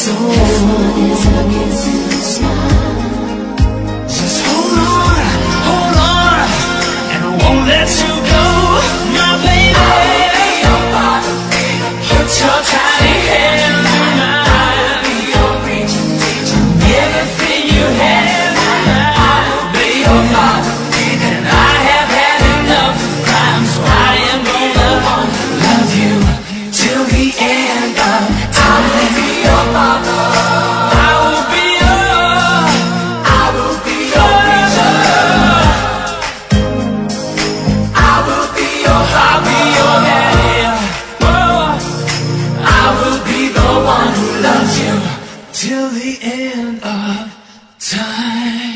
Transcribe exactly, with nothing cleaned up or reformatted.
soul. As long as I can see you smile. Just hold on, hold on, and I won't let you go, my baby. I'll be your father, baby. Put your tiny hand in mine. I'll be your preacher, teacher. Everything you have in mind. I'll be your father, baby. And I have had enough crime, so I am gonna love you till the end of time. I will be your father. I will be your, I will be your preacher. I will be your, I'll be your daddy. Oh, I will be the one who loves you till the end of time.